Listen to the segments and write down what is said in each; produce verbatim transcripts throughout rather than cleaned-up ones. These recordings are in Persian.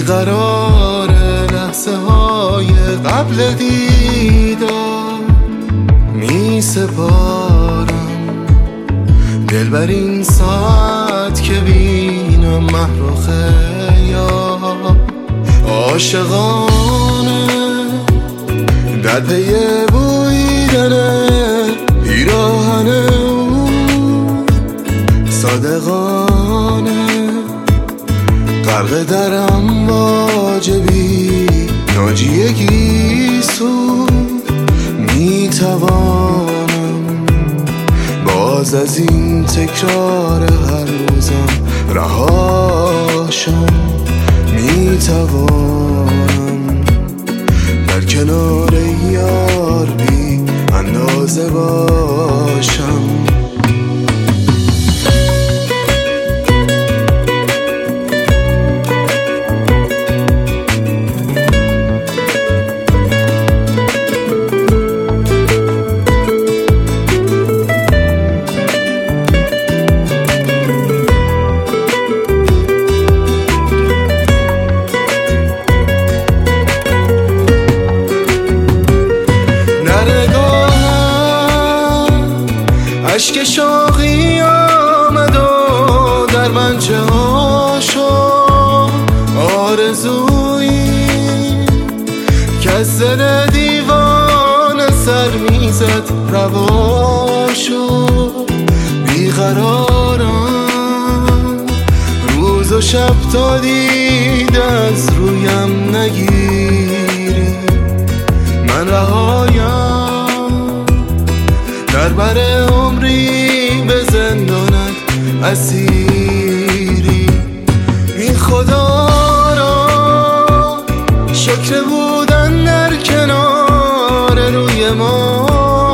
بیقرار لحظه های قبل دیدار می سپارم دل بر این ساعت که بینم محو خیال عاشقانه در پی بویدن پیراهن او صادقانه غرق در امواج بی ناجیگی سود میتوانم باز از این تکرار هر روزم رهاشم میتوانم در کنار یار بی اندازه باشم عشق شوقی آمد و در من چه ها شد آرزویی که از دل دیوانه سر میزد روا شد بیقرارم روز و شب تا دید از رویم نگیری من رهایم در بر عمری به زندانت اسیری این خدا را شکر بودن در کنار روی ما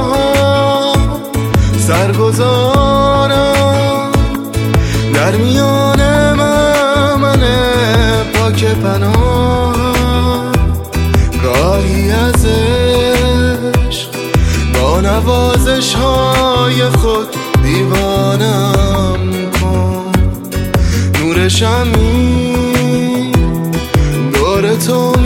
سرگذارم در میان من پاک پناه گاهی از عشق با نوازش های خود دیوانم کن نور شمی دور تو